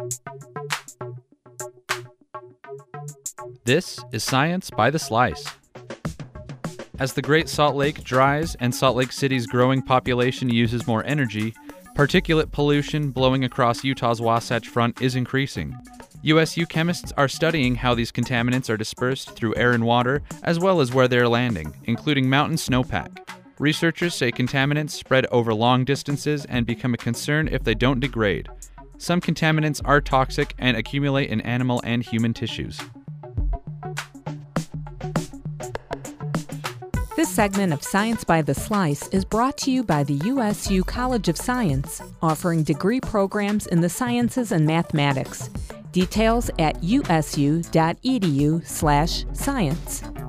This is Science by the Slice. As the Great Salt Lake dries and Salt Lake City's growing population uses more energy, particulate pollution blowing across Utah's Wasatch Front is increasing. USU chemists are studying how these contaminants are dispersed through air and water, as well as where they are landing, including mountain snowpack. Researchers say contaminants spread over long distances and become a concern if they don't degrade. Some contaminants are toxic and accumulate in animal and human tissues. This segment of Science by the Slice is brought to you by the USU College of Science, offering degree programs in the sciences and mathematics. Details at usu.edu/science.